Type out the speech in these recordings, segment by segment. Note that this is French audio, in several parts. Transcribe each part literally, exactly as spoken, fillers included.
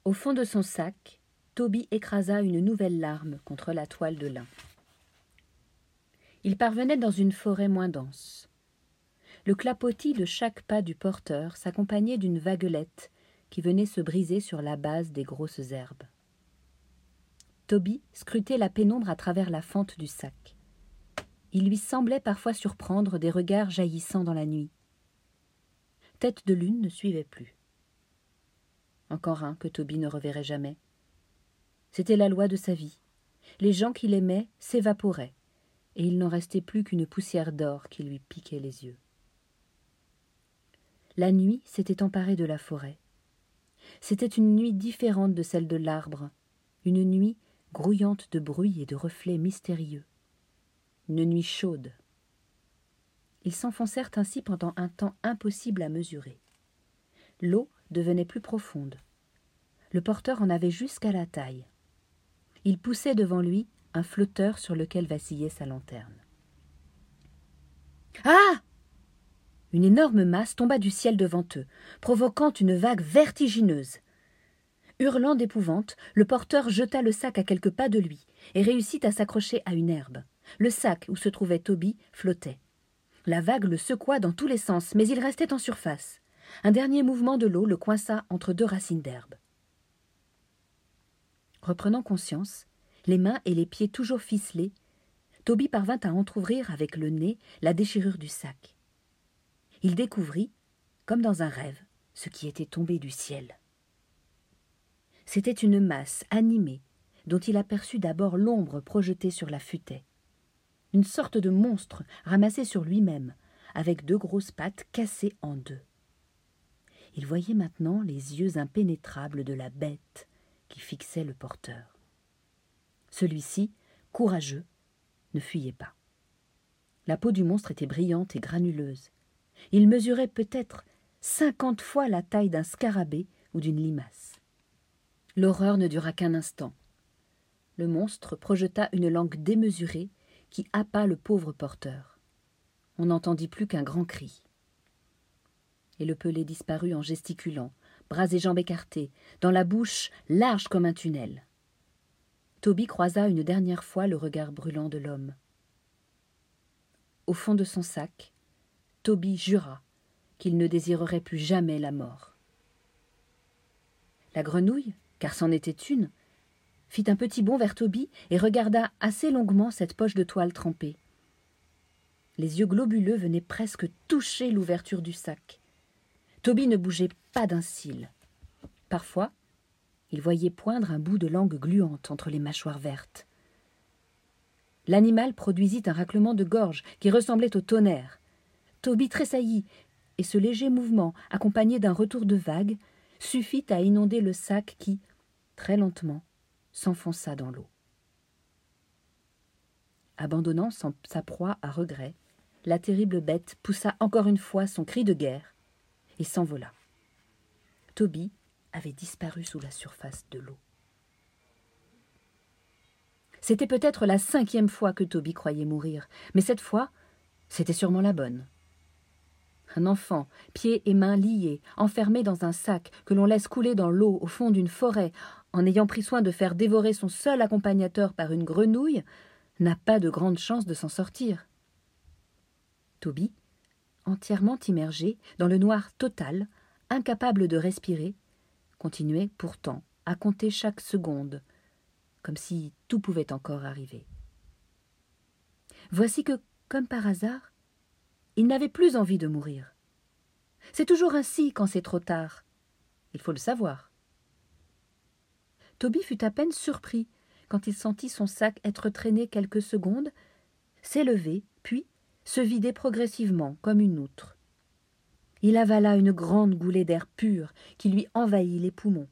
Au fond de son sac, Toby écrasa une nouvelle larme contre la toile de lin. Il parvenait dans une forêt moins dense. Le clapotis de chaque pas du porteur s'accompagnait d'une vaguelette qui venait se briser sur la base des grosses herbes. Toby scrutait la pénombre à travers la fente du sac. Il lui semblait parfois surprendre des regards jaillissant dans la nuit. Tête de Lune ne suivait plus. Encore un que Toby ne reverrait jamais. C'était la loi de sa vie. Les gens qu'il aimait s'évaporaient, et il n'en restait plus qu'une poussière d'or qui lui piquait les yeux. La nuit s'était emparée de la forêt. C'était une nuit différente de celle de l'arbre, une nuit grouillante de bruit et de reflets mystérieux. Une nuit chaude. Ils s'enfoncèrent ainsi pendant un temps impossible à mesurer. L'eau devenait plus profonde. Le porteur en avait jusqu'à la taille. Il poussait devant lui un flotteur sur lequel vacillait sa lanterne. Ah! Une énorme masse tomba du ciel devant eux, provoquant une vague vertigineuse. Hurlant d'épouvante, le porteur jeta le sac à quelques pas de lui et réussit à s'accrocher à une herbe. Le sac où se trouvait Toby flottait. La vague le secoua dans tous les sens, mais il restait en surface. Un dernier mouvement de l'eau le coinça entre deux racines d'herbe. Reprenant conscience, les mains et les pieds toujours ficelés, Toby parvint à entr'ouvrir avec le nez la déchirure du sac. Il découvrit, comme dans un rêve, ce qui était tombé du ciel. C'était une masse animée, dont il aperçut d'abord l'ombre projetée sur la futaie. Une sorte de monstre ramassé sur lui-même, avec deux grosses pattes cassées en deux. Il voyait maintenant les yeux impénétrables de la bête qui fixait le porteur. Celui-ci, courageux, ne fuyait pas. La peau du monstre était brillante et granuleuse. Il mesurait peut-être cinquante fois la taille d'un scarabée ou d'une limace. L'horreur ne dura qu'un instant. Le monstre projeta une langue démesurée qui happa le pauvre porteur. On n'entendit plus qu'un grand cri. Et le pelé disparut en gesticulant, bras et jambes écartés, dans la bouche large comme un tunnel. Toby croisa une dernière fois le regard brûlant de l'homme. Au fond de son sac, Toby jura qu'il ne désirerait plus jamais la mort. La grenouille, car c'en était une, fit un petit bond vers Toby et regarda assez longuement cette poche de toile trempée. Les yeux globuleux venaient presque toucher l'ouverture du sac. Toby ne bougeait pas d'un cil. Parfois, il voyait poindre un bout de langue gluante entre les mâchoires vertes. L'animal produisit un raclement de gorge qui ressemblait au tonnerre. Toby tressaillit, et ce léger mouvement, accompagné d'un retour de vague, suffit à inonder le sac qui, très lentement, s'enfonça dans l'eau. Abandonnant son, sa proie à regret, la terrible bête poussa encore une fois son cri de guerre et s'envola. Toby avait disparu sous la surface de l'eau. C'était peut-être la cinquième fois que Toby croyait mourir, mais cette fois, c'était sûrement la bonne. Un enfant, pieds et mains liés, enfermé dans un sac que l'on laisse couler dans l'eau au fond d'une forêt, en ayant pris soin de faire dévorer son seul accompagnateur par une grenouille, n'a pas de grande chance de s'en sortir. Toby, entièrement immergé dans le noir total, incapable de respirer, continuait pourtant à compter chaque seconde, comme si tout pouvait encore arriver. Voici que, comme par hasard, il n'avait plus envie de mourir. C'est toujours ainsi quand c'est trop tard. Il faut le savoir. Toby fut à peine surpris quand il sentit son sac être traîné quelques secondes, s'élever, puis se vider progressivement comme une outre. Il avala une grande goulée d'air pur qui lui envahit les poumons.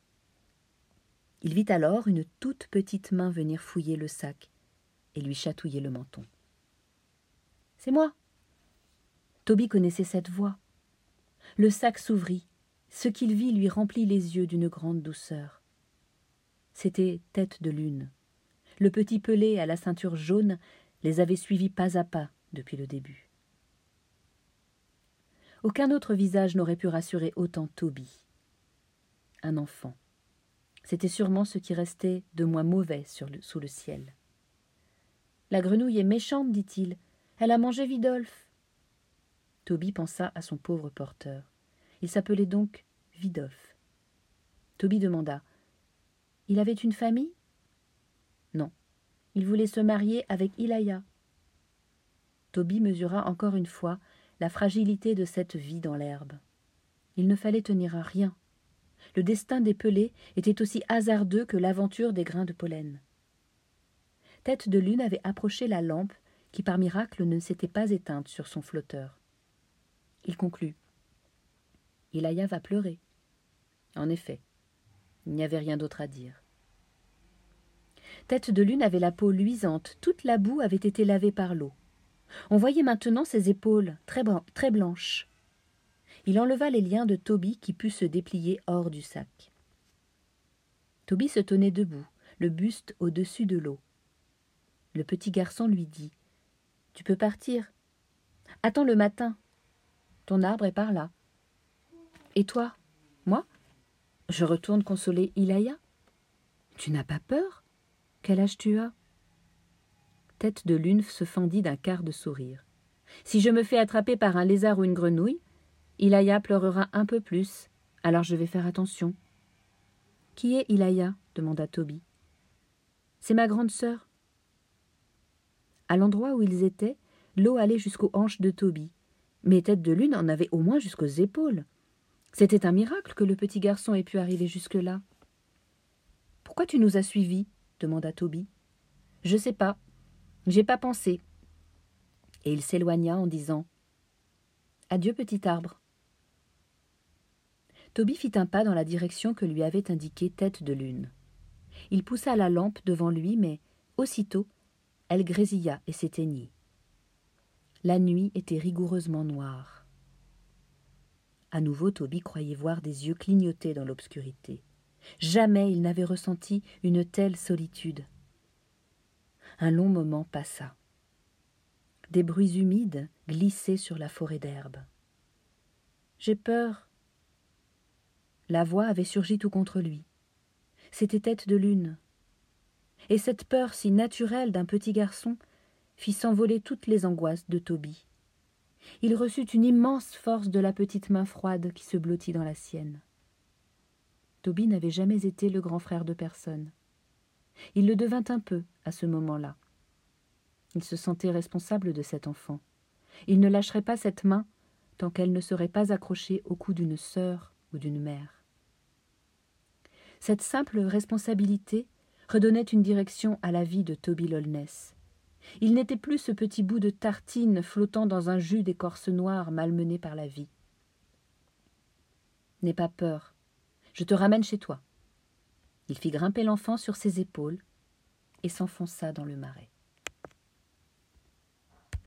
Il vit alors une toute petite main venir fouiller le sac et lui chatouiller le menton. « C'est moi !» Toby connaissait cette voix. Le sac s'ouvrit. Ce qu'il vit lui remplit les yeux d'une grande douceur. C'était Tête de Lune. Le petit pelé à la ceinture jaune les avait suivis pas à pas depuis le début. Aucun autre visage n'aurait pu rassurer autant Toby. Un enfant, C'était sûrement ce qui restait de moins mauvais sur le, sous le ciel. « La grenouille est méchante, dit-il. Elle a mangé Vidolphe. » Toby pensa à son pauvre porteur. Il s'appelait donc Vidolphe. Toby demanda « Il avait une famille ?» « Non. Il voulait se marier avec Ilaya. » Toby mesura encore une fois la fragilité de cette vie dans l'herbe. Il ne fallait tenir à rien. Le destin des pelés était aussi hasardeux que l'aventure des grains de pollen. Tête de Lune avait approché la lampe qui, par miracle, ne s'était pas éteinte sur son flotteur. Il conclut. « Ilaya va pleurer. » En effet, il n'y avait rien d'autre à dire. Tête de Lune avait la peau luisante, toute la boue avait été lavée par l'eau. On voyait maintenant ses épaules, très, très blanches. Il enleva les liens de Toby qui put se déplier hors du sac. Toby se tenait debout, le buste au-dessus de l'eau. Le petit garçon lui dit « Tu peux partir. Attends le matin. Ton arbre est par là. Et toi, moi, je retourne consoler Ilaya. Tu n'as pas peur ? Quel âge tu as ?» Tête de Lune se fendit d'un quart de sourire. « Si je me fais attraper par un lézard ou une grenouille, Ilaya pleurera un peu plus, alors je vais faire attention. »« Qui est Ilaya ?» demanda Toby. « C'est ma grande sœur. » À l'endroit où ils étaient, l'eau allait jusqu'aux hanches de Toby, mais Tête de Lune en avait au moins jusqu'aux épaules. C'était un miracle que le petit garçon ait pu arriver jusque-là. « Pourquoi tu nous as suivis ?» demanda Toby. « Je sais pas. J'ai pas pensé. » Et il s'éloigna en disant « Adieu, petit arbre. » Toby fit un pas dans la direction que lui avait indiquée Tête de Lune. Il poussa la lampe devant lui, mais aussitôt, elle grésilla et s'éteignit. La nuit était rigoureusement noire. À nouveau, Toby croyait voir des yeux clignoter dans l'obscurité. Jamais il n'avait ressenti une telle solitude. Un long moment passa. Des bruits humides glissaient sur la forêt d'herbe. « J'ai peur. » La voix avait surgi tout contre lui. C'était Tête de Lune. Et cette peur si naturelle d'un petit garçon fit s'envoler toutes les angoisses de Toby. Il reçut une immense force de la petite main froide qui se blottit dans la sienne. Toby n'avait jamais été le grand frère de personne. Il le devint un peu à ce moment-là. Il se sentait responsable de cet enfant. Il ne lâcherait pas cette main tant qu'elle ne serait pas accrochée au cou d'une sœur ou d'une mère. Cette simple responsabilité redonnait une direction à la vie de Toby Lollness. Il n'était plus ce petit bout de tartine flottant dans un jus d'écorce noire malmené par la vie. « N'aie pas peur. Je te ramène chez toi. » Il fit grimper l'enfant sur ses épaules et s'enfonça dans le marais.